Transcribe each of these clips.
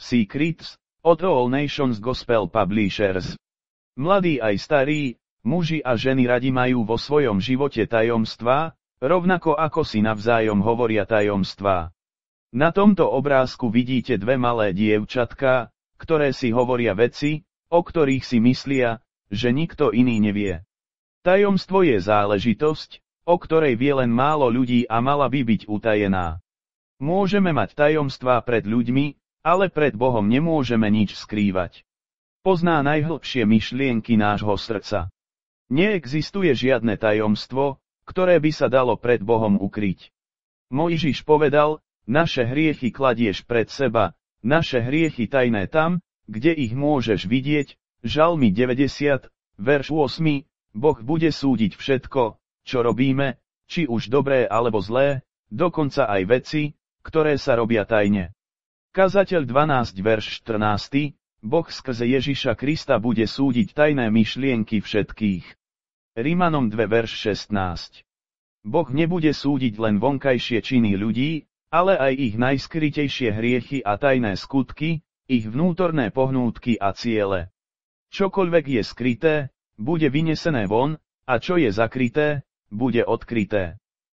Secrets, od All Nations Gospel Publishers. Mladí aj starí, muži a ženy radi majú vo svojom živote tajomstvá, rovnako ako si navzájom hovoria tajomstvá. Na tomto obrázku vidíte dve malé dievčatká, ktoré si hovoria veci, o ktorých si myslia, že nikto iný nevie. Tajomstvo je záležitosť, o ktorej vie len málo ľudí a mala by byť utajená. Môžeme mať tajomstvá pred ľuďmi, ale pred Bohom nemôžeme nič skrývať. Pozná najhlbšie myšlienky nášho srdca. Neexistuje žiadne tajomstvo, ktoré by sa dalo pred Bohom ukryť. Mojžiš povedal, naše hriechy kladieš pred seba, naše hriechy tajné tam, kde ich môžeš vidieť. Žalmy 90, verš 8, Boh bude súdiť všetko, čo robíme, či už dobré alebo zlé, dokonca aj veci, ktoré sa robia tajne. Kazateľ 12 verš 14, Boh skrze Ježiša Krista bude súdiť tajné myšlienky všetkých. Rimanom 2 verš 16. Boh nebude súdiť len vonkajšie činy ľudí, ale aj ich najskrytejšie hriechy a tajné skutky, ich vnútorné pohnútky a ciele. Čokoľvek je skryté, bude vynesené von, a čo je zakryté, bude odkryté.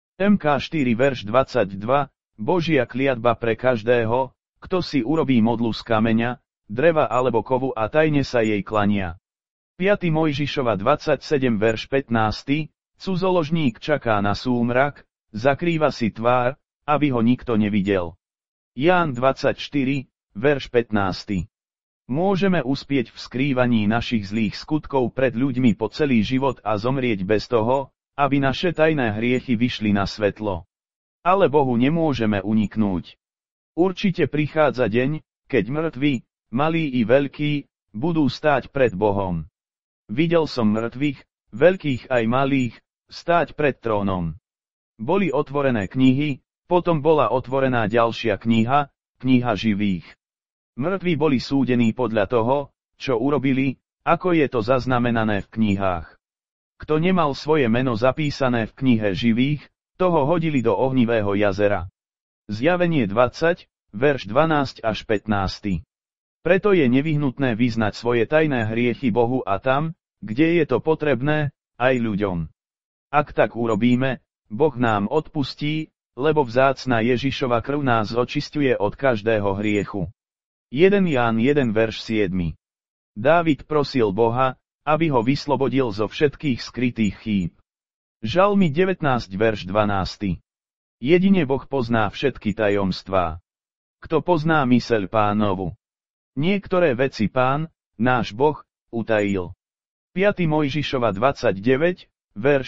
MK 4 verš 22, Božia kliatba pre každého, kto si urobí modlu z kameňa, dreva alebo kovu a tajne sa jej klania. 5. Mojžišova 27 verš 15, cudzoložník čaká na súmrak, zakrýva si tvár, aby ho nikto nevidel. Ján 24, verš 15. Môžeme uspieť v skrývaní našich zlých skutkov pred ľuďmi po celý život a zomrieť bez toho, aby naše tajné hriechy vyšli na svetlo. Ale Bohu nemôžeme uniknúť. Určite prichádza deň, keď mŕtvi, malí i veľkí, budú stáť pred Bohom. Videl som mŕtvych, veľkých aj malých, stáť pred trónom. Boli otvorené knihy, potom bola otvorená ďalšia kniha, kniha živých. Mŕtvi boli súdení podľa toho, čo urobili, ako je to zaznamenané v knihách. Kto nemal svoje meno zapísané v knihe živých, toho hodili do ohnivého jazera. Zjavenie 20, verš 12 až 15. Preto je nevyhnutné vyznať svoje tajné hriechy Bohu a tam, kde je to potrebné, aj ľuďom. Ak tak urobíme, Boh nám odpustí, lebo vzácna Ježišova krv nás očisťuje od každého hriechu. 1 Ján 1 verš 7. Dávid prosil Boha, aby ho vyslobodil zo všetkých skrytých chýb. Žalmy 19 verš 12. Jedine Boh pozná všetky tajomstvá. Kto pozná myseľ Pánovu? Niektoré veci Pán, náš Boh, utajil. 5. Mojžišova 29, verš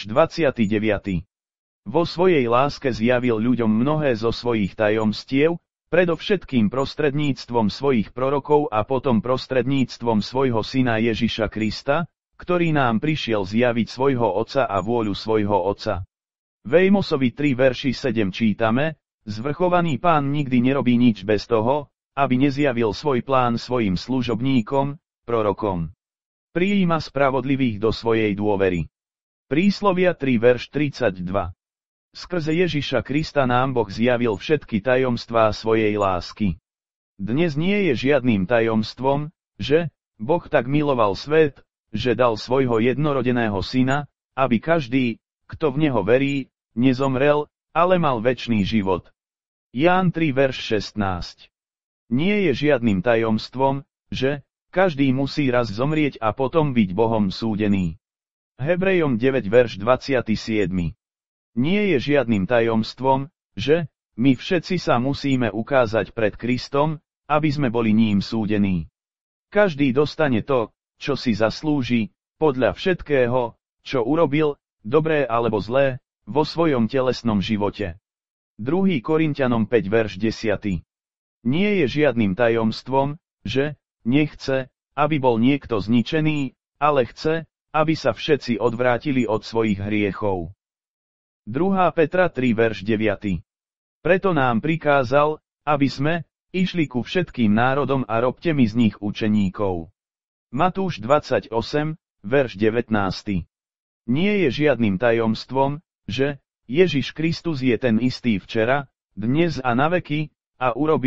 29. Vo svojej láske zjavil ľuďom mnohé zo svojich tajomstiev, predovšetkým prostredníctvom svojich prorokov a potom prostredníctvom svojho syna Ježiša Krista, ktorý nám prišiel zjaviť svojho Otca a vôľu svojho Otca. V Amosovi 3 verši 7 čítame, zvrchovaný Pán nikdy nerobí nič bez toho, aby nezjavil svoj plán svojim služobníkom, prorokom. Prijíma spravodlivých do svojej dôvery. Príslovia 3 verš 32. Skrze Ježiša Krista nám Boh zjavil všetky tajomstvá svojej lásky. Dnes nie je žiadnym tajomstvom, že Boh tak miloval svet, že dal svojho jednorodeného syna, aby každý, kto v neho verí, nezomrel, ale mal večný život. Ján 3 verš 16. Nie je žiadnym tajomstvom, že každý musí raz zomrieť a potom byť Bohom súdený. Hebrejom 9 verš 27. Nie je žiadnym tajomstvom, že my všetci sa musíme ukázať pred Kristom, aby sme boli ním súdení. Každý dostane to, čo si zaslúži, podľa všetkého, čo urobil, dobré alebo zlé, vo svojom telesnom živote. 2. Korinťanom 5 verš 10. Nie je žiadnym tajomstvom, že nechce, aby bol niekto zničený, ale chce, aby sa všetci odvrátili od svojich hriechov. 2. Petra 3 verš 9. Preto nám prikázal, aby sme išli ku všetkým národom a robte mi z nich učeníkov. Matúš 28, verš 19. Nie je žiadnym tajomstvom, že Ježiš Kristus je ten istý včera, dnes a naveky, a urobil,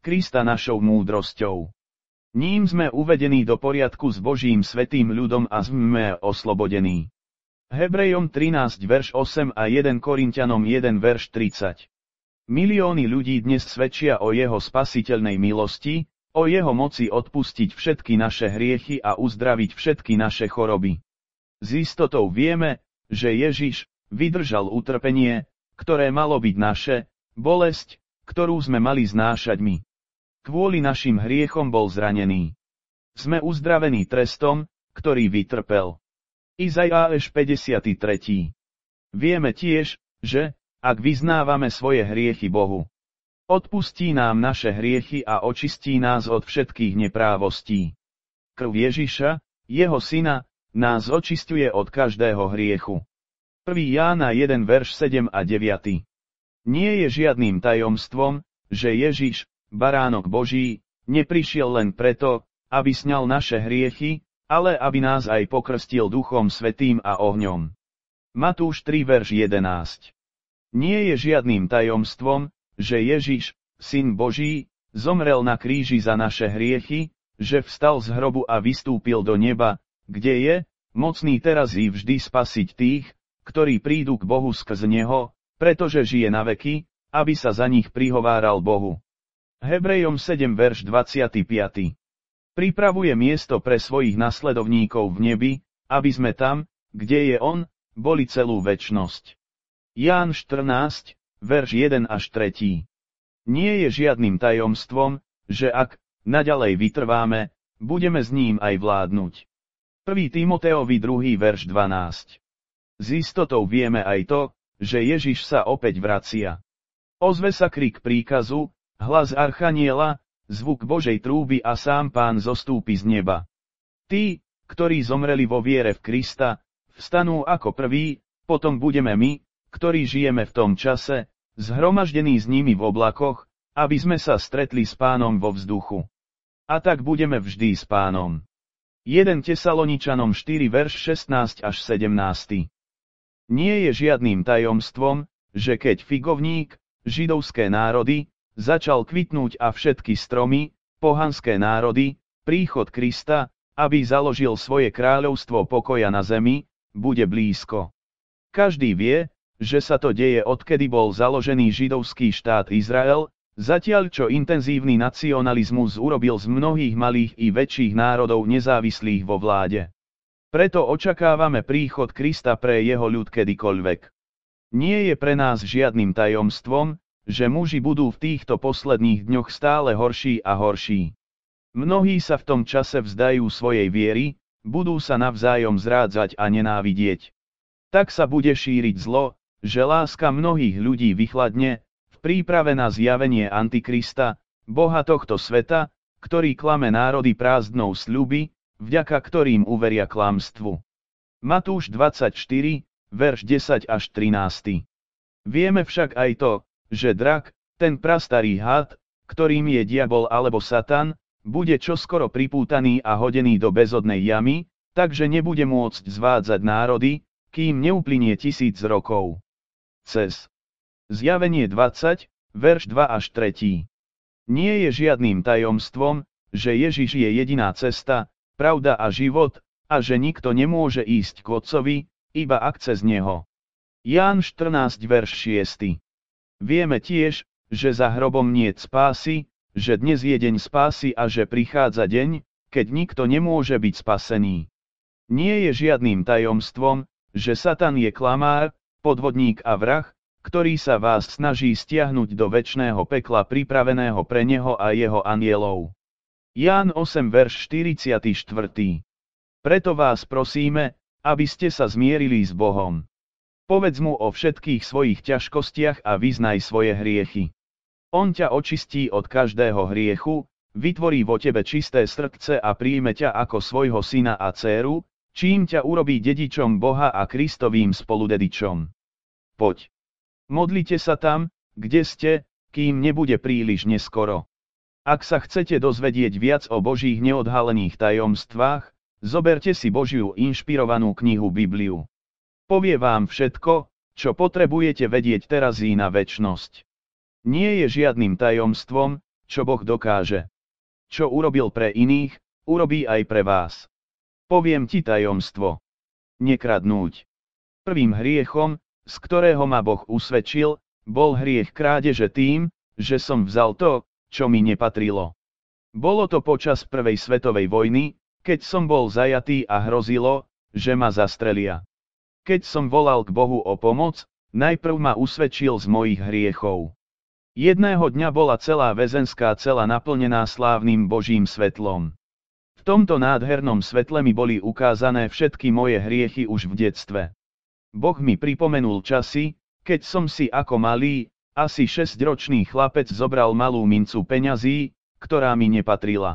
Krista našou múdrosťou. Ním sme uvedení do poriadku s Božím svätým ľudom a sme oslobodení. Hebrejom 13 verš 8 a 1 Korinťanom 1 verš 30. Milióny ľudí dnes svedčia o jeho spasiteľnej milosti, o jeho moci odpustiť všetky naše hriechy a uzdraviť všetky naše choroby. S istotou vieme, že Ježiš vydržal utrpenie, ktoré malo byť naše, bolesť, ktorú sme mali znášať my. Kvôli našim hriechom bol zranený. Sme uzdravení trestom, ktorý vytrpel. Izaiáš 53. Vieme tiež, že, ak vyznávame svoje hriechy Bohu, odpustí nám naše hriechy a očistí nás od všetkých neprávostí. Krv Ježiša, jeho syna, nás očisťuje od každého hriechu. 1. Jána 1 verš 7 a 9. Nie je žiadnym tajomstvom, že Ježiš, baránok Boží, neprišiel len preto, aby sňal naše hriechy, ale aby nás aj pokrstil Duchom Svätým a ohňom. Matúš 3 verš 11. Nie je žiadnym tajomstvom, že Ježiš, Syn Boží, zomrel na kríži za naše hriechy, že vstal z hrobu a vystúpil do neba, kde je, mocný teraz i vždy spasiť tých, ktorí prídu k Bohu skrz neho, pretože žije na veky, aby sa za nich prihováral Bohu. Hebrejom 7 verš 25. Pripravuje miesto pre svojich nasledovníkov v nebi, aby sme tam, kde je on, boli celú večnosť. Ján 14, verš 1 až 3. Nie je žiadnym tajomstvom, že ak naďalej vytrváme, budeme s ním aj vládnuť. 1. Timoteovi 2. verš 12. S istotou vieme aj to, že Ježiš sa opäť vracia. Ozve sa krik príkazu, hlas archaniela, zvuk Božej trúby a sám Pán zostúpi z neba. Tí, ktorí zomreli vo viere v Krista, vstanú ako prví, potom budeme my, ktorí žijeme v tom čase, zhromaždení s nimi v oblakoch, aby sme sa stretli s Pánom vo vzduchu. A tak budeme vždy s Pánom. 1 Tesaloničanom 4 verš 16 až 17. Nie je žiadnym tajomstvom, že keď figovník, židovské národy, začal kvitnúť a všetky stromy, pohanské národy, príchod Krista, aby založil svoje kráľovstvo pokoja na zemi, bude blízko. Každý vie, že sa to deje odkedy bol založený židovský štát Izrael, zatiaľ čo intenzívny nacionalizmus urobil z mnohých malých i väčších národov nezávislých vo vláde. Preto očakávame príchod Krista pre jeho ľud kedykoľvek. Nie je pre nás žiadnym tajomstvom, že muži budú v týchto posledných dňoch stále horší a horší. Mnohí sa v tom čase vzdajú svojej viery, budú sa navzájom zrádzať a nenávidieť. Tak sa bude šíriť zlo, že láska mnohých ľudí vychladne, v príprave na zjavenie Antikrista, boha tohto sveta, ktorý klame národy prázdnou sľuby, vďaka ktorým uveria klamstvu. Matúš 24, verš 10 až 13. Vieme však aj to, že drak, ten prastarý had, ktorým je diabol alebo Satan, bude čoskoro pripútaný a hodený do bezodnej jamy, takže nebude môcť zvádzať národy, kým neuplynie 1000 rokov. Cez Zjavenie 20, verš 2 až 3. Nie je žiadnym tajomstvom, že Ježiš je jediná cesta, pravda a život, a že nikto nemôže ísť k Otcovi, iba ak cez neho. Ján 14, verš 6. Vieme tiež, že za hrobom niet spásy, že dnes je deň spásy a že prichádza deň, keď nikto nemôže byť spasený. Nie je žiadnym tajomstvom, že Satan je klamár, podvodník a vrah, ktorý sa vás snaží stiahnuť do večného pekla pripraveného pre neho a jeho anjelov. Ján 8 verš 44. Preto vás prosíme, aby ste sa zmierili s Bohom. Povedz mu o všetkých svojich ťažkostiach a vyznaj svoje hriechy. On ťa očistí od každého hriechu, vytvorí vo tebe čisté srdce a príjme ťa ako svojho syna a dcéru, čím ťa urobí dedičom Boha a Kristovým spoludedičom. Poď. Modlite sa tam, kde ste, kým nebude príliš neskoro. Ak sa chcete dozvedieť viac o Božích neodhalených tajomstvách, zoberte si Božiu inšpirovanú knihu Bibliu. Povie vám všetko, čo potrebujete vedieť teraz i na večnosť. Nie je žiadnym tajomstvom, čo Boh dokáže. Čo urobil pre iných, urobí aj pre vás. Poviem ti tajomstvo. Nekradnúť. Prvým hriechom, z ktorého ma Boh usvedčil, bol hriech krádeže tým, že som vzal to, čo mi nepatrilo. Bolo to počas Prvej svetovej vojny, keď som bol zajatý a hrozilo, že ma zastrelia. Keď som volal k Bohu o pomoc, najprv ma usvedčil z mojich hriechov. Jedného dňa bola celá väzenská cela naplnená slávnym Božím svetlom. V tomto nádhernom svetle mi boli ukázané všetky moje hriechy už v detstve. Boh mi pripomenul časy, keď som si ako malý, asi 6-ročný chlapec zobral malú mincu peňazí, ktorá mi nepatrila.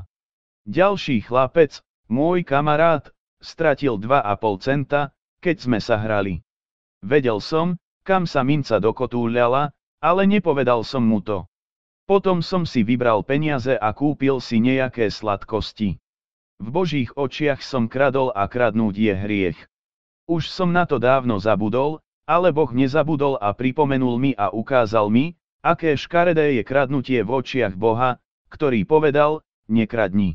Ďalší chlapec, môj kamarát, stratil 2,5 centa, keď sme sa hrali. Vedel som, kam sa minca dokotúľala, ale nepovedal som mu to. Potom som si vybral peniaze a kúpil si nejaké sladkosti. V Božích očiach som kradol a kradnúť je hriech. Už som na to dávno zabudol, ale Boh nezabudol a pripomenul mi a ukázal mi, aké škaredé je kradnutie v očiach Boha, ktorý povedal, nekradni.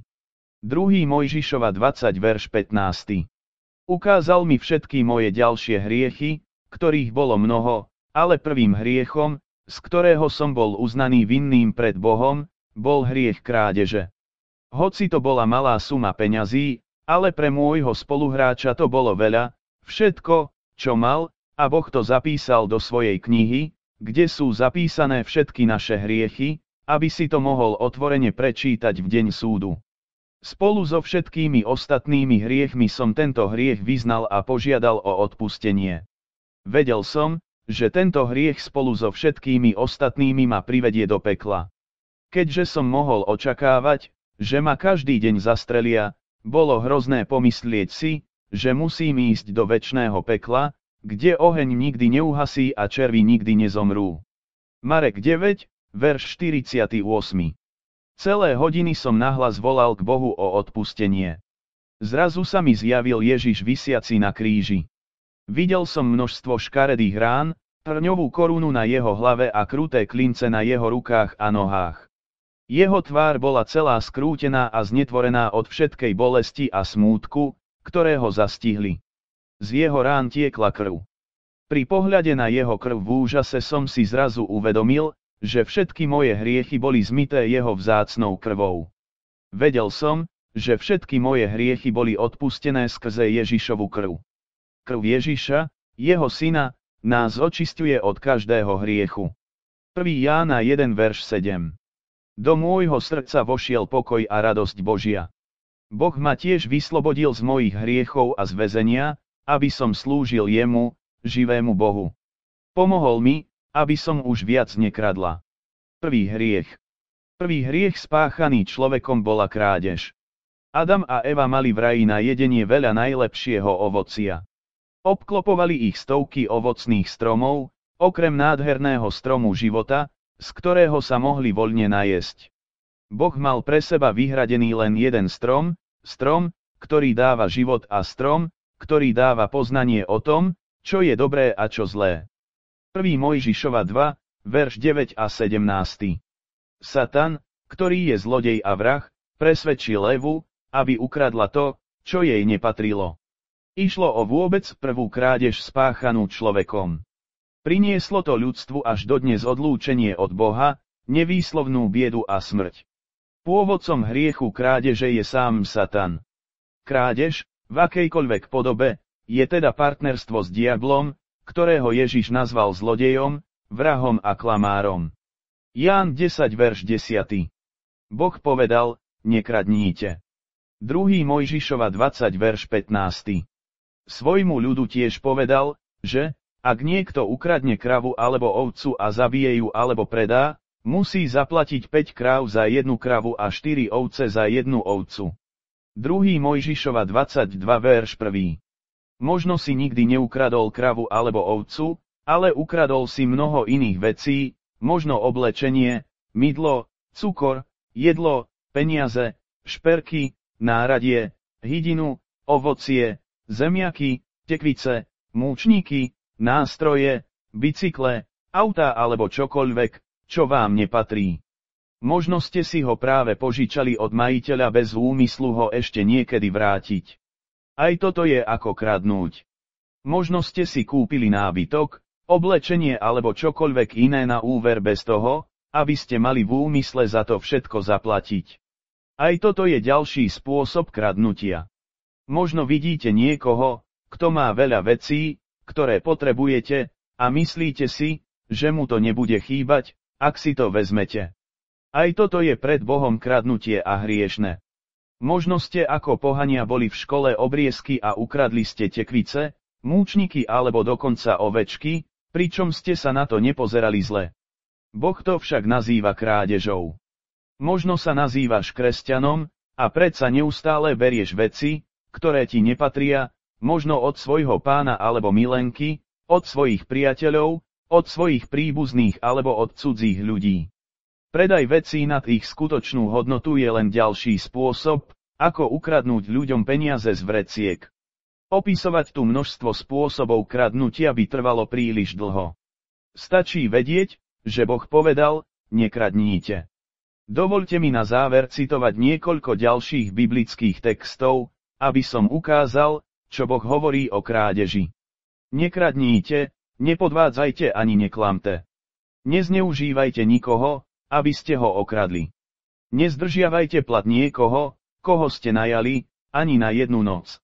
2. Mojžišova 20 verš 15. Ukázal mi všetky moje ďalšie hriechy, ktorých bolo mnoho, ale prvým hriechom, z ktorého som bol uznaný vinným pred Bohom, bol hriech krádeže. Hoci to bola malá suma peňazí, ale pre môjho spoluhráča to bolo veľa, všetko, čo mal, a Boh to zapísal do svojej knihy, kde sú zapísané všetky naše hriechy, aby si to mohol otvorene prečítať v deň súdu. Spolu so všetkými ostatnými hriechmi som tento hriech vyznal a požiadal o odpustenie. Vedel som, že tento hriech spolu so všetkými ostatnými ma privedie do pekla. Keďže som mohol očakávať, že ma každý deň zastrelia, bolo hrozné pomyslieť si, že musím ísť do večného pekla, kde oheň nikdy neuhasí a červy nikdy nezomrú. Marek 9, verš 48. Celé hodiny som nahlas volal k Bohu o odpustenie. Zrazu sa mi zjavil Ježiš visiaci na kríži. Videl som množstvo škaredých rán, trňovú korunu na jeho hlave a kruté klince na jeho rukách a nohách. Jeho tvár bola celá skrútená a znetvorená od všetkej bolesti a smútku, ktoré ho zastihli. Z jeho rán tiekla krv. Pri pohľade na jeho krv v úžase som si zrazu uvedomil, že všetky moje hriechy boli zmyté jeho vzácnou krvou. Vedel som, že všetky moje hriechy boli odpustené skrze Ježišovu krv. Krv Ježiša, jeho syna, nás očisťuje od každého hriechu. 1. Jána 1 verš 7. Do môjho srdca vošiel pokoj a radosť Božia. Boh ma tiež vyslobodil z mojich hriechov a z väzenia, aby som slúžil jemu, živému Bohu. Pomohol mi, aby som už viac nekradla. Prvý hriech. Prvý hriech spáchaný človekom bola krádež. Adam a Eva mali v raji na jedenie veľa najlepšieho ovocia. Obklopovali ich stovky ovocných stromov, okrem nádherného stromu života, z ktorého sa mohli voľne najesť. Boh mal pre seba vyhradený len jeden strom, ktorý dáva život a strom, ktorý dáva poznanie o tom, čo je dobré a čo zlé. 1. Mojžišova 2, verš 9 a 17. Satan, ktorý je zlodej a vrah, presvedčil Evu, aby ukradla to, čo jej nepatrilo. Išlo o vôbec prvú krádež spáchanú človekom. Prinieslo to ľudstvu až dodnes odlúčenie od Boha, nevýslovnú biedu a smrť. Pôvodcom hriechu krádeže je sám Satan. Krádež, v akejkoľvek podobe, je teda partnerstvo s diablom, ktorého Ježiš nazval zlodejom, vrahom a klamárom. Ján 10 verš 10. Boh povedal, nekradnite. 2. Mojžišova 20 verš 15. Svojmu ľudu tiež povedal, že, ak niekto ukradne kravu alebo ovcu a zabije ju alebo predá, musí zaplatiť 5 kráv za jednu kravu a 4 ovce za jednu ovcu. 2. Mojžišova 22 verš 1. Možno si nikdy neukradol kravu alebo ovcu, ale ukradol si mnoho iných vecí, možno oblečenie, mydlo, cukor, jedlo, peniaze, šperky, náradie, hydinu, ovocie, zemiaky, tekvice, múčniky, nástroje, bicykle, autá alebo čokoľvek, čo vám nepatrí. Možno ste si ho práve požičali od majiteľa bez úmyslu ho ešte niekedy vrátiť. Aj toto je ako kradnúť. Možno ste si kúpili nábytok, oblečenie alebo čokoľvek iné na úver bez toho, aby ste mali v úmysle za to všetko zaplatiť. Aj toto je ďalší spôsob kradnutia. Možno vidíte niekoho, kto má veľa vecí, ktoré potrebujete, a myslíte si, že mu to nebude chýbať, ak si to vezmete. Aj toto je pred Bohom kradnutie a hriešne. Možno ste ako pohania boli v škole obriezky a ukradli ste tekvice, múčniky alebo dokonca ovečky, pričom ste sa na to nepozerali zle. Boh to však nazýva krádežou. Možno sa nazývaš kresťanom, a predsa neustále berieš veci, ktoré ti nepatria, možno od svojho pána alebo milenky, od svojich priateľov, od svojich príbuzných alebo od cudzích ľudí. Predaj vecí nad ich skutočnú hodnotu je len ďalší spôsob, ako ukradnúť ľuďom peniaze z vreciek. Opisovať tu množstvo spôsobov kradnutia by trvalo príliš dlho. Stačí vedieť, že Boh povedal, nekradníte. Dovoľte mi na záver citovať niekoľko ďalších biblických textov, aby som ukázal, čo Boh hovorí o krádeži. Nekradníte, nepodvádzajte ani neklamte. Nezneužívajte nikoho, aby ste ho okradli. Nezdržiavajte plat niekoho, koho ste najali, ani na jednu noc.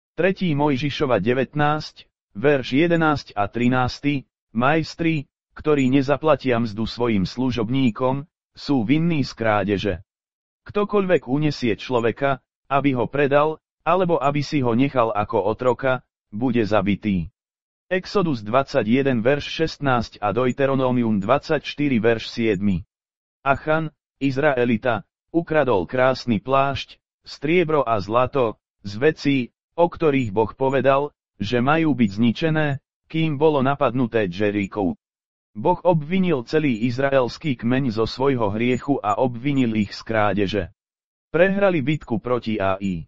3. Mojžišova 19, verš 11 a 13, majstri, ktorí nezaplatia mzdu svojim služobníkom, sú vinní z krádeže. Ktokoľvek unesie človeka, aby ho predal, alebo aby si ho nechal ako otroka, bude zabitý. Exodus 21 verš 16 a Deuteronomium 24 verš 7. Achan, Izraelita, ukradol krásny plášť, striebro a zlato, z vecí, o ktorých Boh povedal, že majú byť zničené, kým bolo napadnuté Jeriko. Boh obvinil celý izraelský kmeň zo svojho hriechu a obvinil ich z krádeže. Prehrali bitku proti Ai.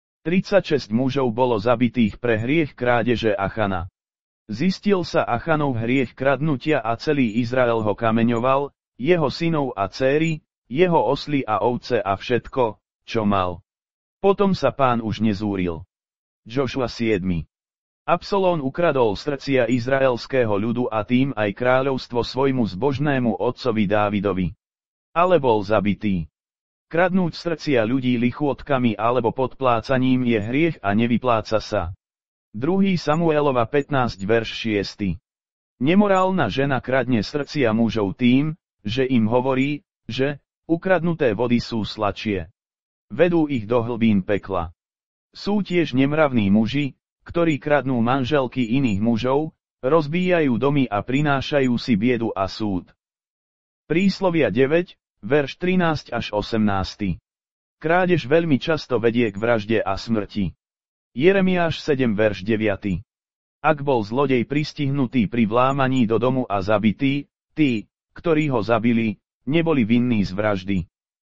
36 mužov bolo zabitých pre hriech krádeže Achana. Zistil sa Achanov hriech kradnutia a celý Izrael ho kameňoval, jeho synov a céry, jeho osly a ovce a všetko, čo mal. Potom sa Pán už nezúril. Jošua 7. Absalón ukradol srdcia izraelského ľudu a tým aj kráľovstvo svojmu zbožnému otcovi Dávidovi. Ale bol zabitý. Kradnúť srdcia ľudí lichôtkami alebo podplácaním je hriech a nevypláca sa. 2. Samuelova 15 verš 6. Nemorálna žena kradne srdcia mužov tým, že im hovorí, že ukradnuté vody sú sladšie. Vedú ich do hlbín pekla. Sú tiež nemravní muži, ktorí kradnú manželky iných mužov, rozbíjajú domy a prinášajú si biedu a súd. Príslovia 9, verš 13 až 18. Krádež veľmi často vedie k vražde a smrti. Jeremiáš 7 verš 9. Ak bol zlodej pristihnutý pri vlámaní do domu a zabitý, tí, ktorí ho zabili, neboli vinní z vraždy.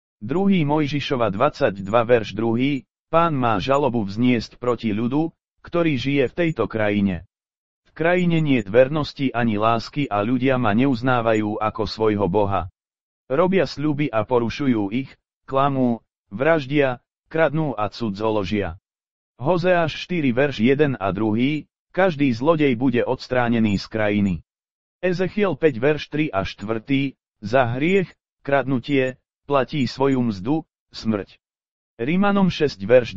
2. Mojžišova 22 verš 2. Pán má žalobu vzniesť proti ľudu, ktorý žije v tejto krajine. V krajine niet vernosti ani lásky a ľudia ma neuznávajú ako svojho Boha. Robia sľuby a porušujú ich, klamú, vraždia, kradnú a cudzoložia. Hozeáš 4 verš 1 a 2, každý zlodej bude odstránený z krajiny. Ezechiel 5 verš 3 a 4, za hriech, kradnutie, platí svoju mzdu, smrť. Rimanom 6 verš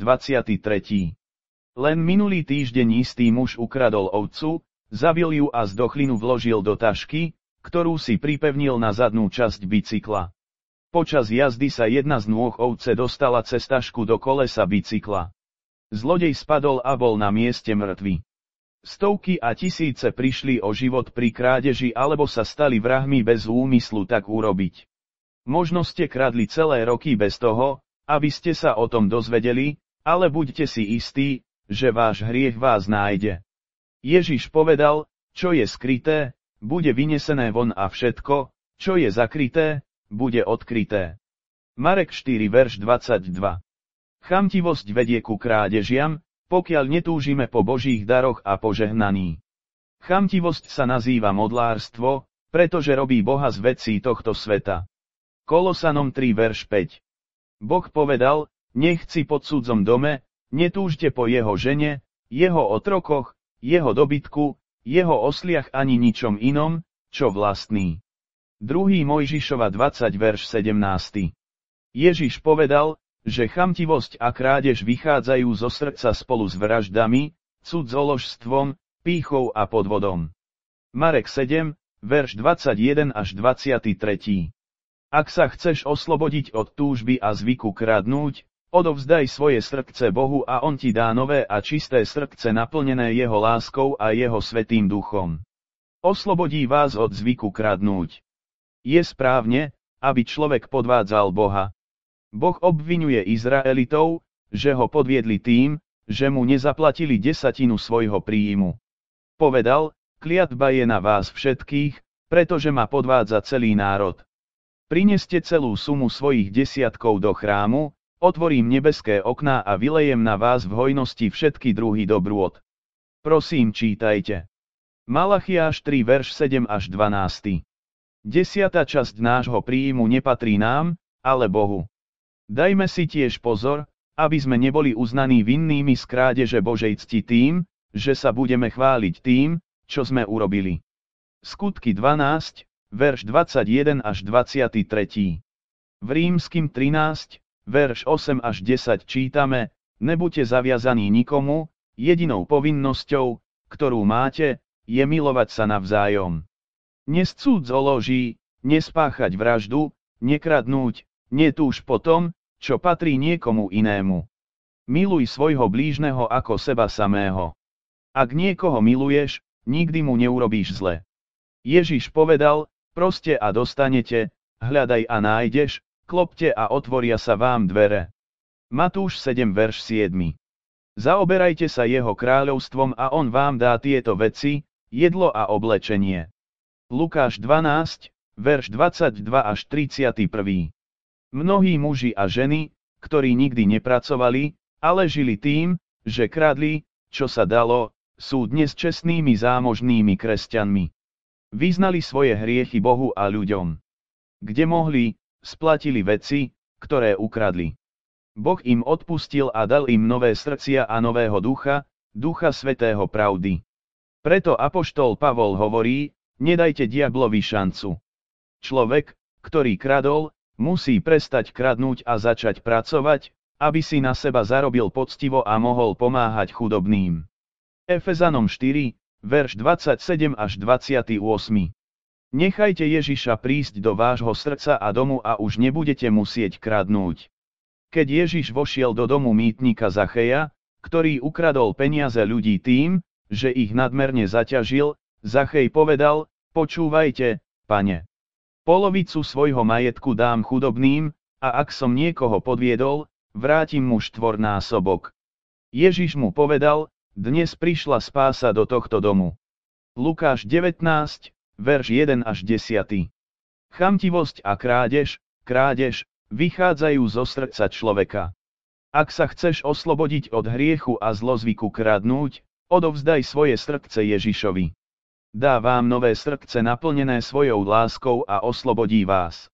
23. Len minulý týždeň istý muž ukradol ovcu, zabil ju a z dochlinu vložil do tašky, ktorú si pripevnil na zadnú časť bicykla. Počas jazdy sa jedna z nôh ovce dostala cez tašku do kolesa bicykla. Zlodej spadol a bol na mieste mŕtvy. Stovky a tisíce prišli o život pri krádeži alebo sa stali vrahmi bez úmyslu tak urobiť. Možno ste kradli celé roky bez toho, aby ste sa o tom dozvedeli, ale buďte si istí, že váš hriech vás nájde. Ježiš povedal, čo je skryté, bude vynesené von a všetko, čo je zakryté, bude odkryté. Marek 4 verš 22. Chamtivosť vedie ku krádežiam, pokiaľ netúžime po Božích daroch a požehnaní. Chamtivosť sa nazýva modlárstvo, pretože robí Boha z vecí tohto sveta. Kolosanom 3 verš 5. Boh povedal, nechci pod cudzom dome, netúžte po jeho žene, jeho otrokoch, jeho dobytku, jeho osliach ani ničom inom, čo vlastný. 2. Mojžišova 20 verš 17. Ježiš povedal, že chamtivosť a krádež vychádzajú zo srdca spolu s vraždami, cudzoložstvom, pýchou a podvodom. Marek 7, verš 21 až 23. Ak sa chceš oslobodiť od túžby a zvyku kradnúť, odovzdaj svoje srdce Bohu a on ti dá nové a čisté srdce naplnené jeho láskou a jeho svätým duchom. Oslobodí vás od zvyku kradnúť. Je správne, aby človek podvádzal Boha. Boh obviňuje Izraelitov, že ho podviedli tým, že mu nezaplatili 10% svojho príjmu. Povedal, kliatba je na vás všetkých, pretože ma podvádza celý národ. Prineste celú sumu svojich desiatkov do chrámu, otvorím nebeské okná a vylejem na vás v hojnosti všetky druhy dobrôt. Prosím, čítajte. Malachiáš 3 verš 7 až 12. 10. časť nášho príjmu nepatrí nám, ale Bohu. Dajme si tiež pozor, aby sme neboli uznaní vinnými z krádeže Božej cti tým, že sa budeme chváliť tým, čo sme urobili. Skutky 12, verš 21 až 23. V Rímskym 13, verš 8 až 10 čítame, nebuďte zaviazaní nikomu, jedinou povinnosťou, ktorú máte, je milovať sa navzájom. Nescudzoloží, nespáchať vraždu, nekradnúť, netúž po tom, čo patrí niekomu inému. Miluj svojho blížneho ako seba samého. Ak niekoho miluješ, nikdy mu neurobíš zle. Ježiš povedal, proste a dostanete, hľadaj a nájdeš, klopte a otvoria sa vám dvere. Matúš 7 verš 7. Zaoberajte sa jeho kráľovstvom a on vám dá tieto veci, jedlo a oblečenie. Lukáš 12, verš 22 až 31. Mnohí muži a ženy, ktorí nikdy nepracovali, ale žili tým, že kradli, čo sa dalo, sú dnes čestnými zámožnými kresťanmi. Vyznali svoje hriechy Bohu a ľuďom. Kde mohli, splatili veci, ktoré ukradli. Boh im odpustil a dal im nové srdcia a nového ducha, Ducha Svätého pravdy. Preto apoštol Pavol hovorí, nedajte diablovi šancu. Človek, ktorý kradol, musí prestať kradnúť a začať pracovať, aby si na seba zarobil poctivo a mohol pomáhať chudobným. Efezanom 4, verš 27 až 28. Nechajte Ježiša prísť do vášho srdca a domu a už nebudete musieť kradnúť. Keď Ježiš vošiel do domu mýtnika Zacheja, ktorý ukradol peniaze ľudí tým, že ich nadmerne zaťažil, Zachej povedal, počúvajte, pane. Polovicu svojho majetku dám chudobným, a ak som niekoho podviedol, vrátim mu štvornásobok. Ježiš mu povedal, dnes prišla spása do tohto domu. Lukáš 19, verš 1 až 10. Chamtivosť a krádež, vychádzajú zo srdca človeka. Ak sa chceš oslobodiť od hriechu a zlozvyku kradnúť, odovzdaj svoje srdce Ježišovi. Dá vám nové srdce naplnené svojou láskou a oslobodí vás.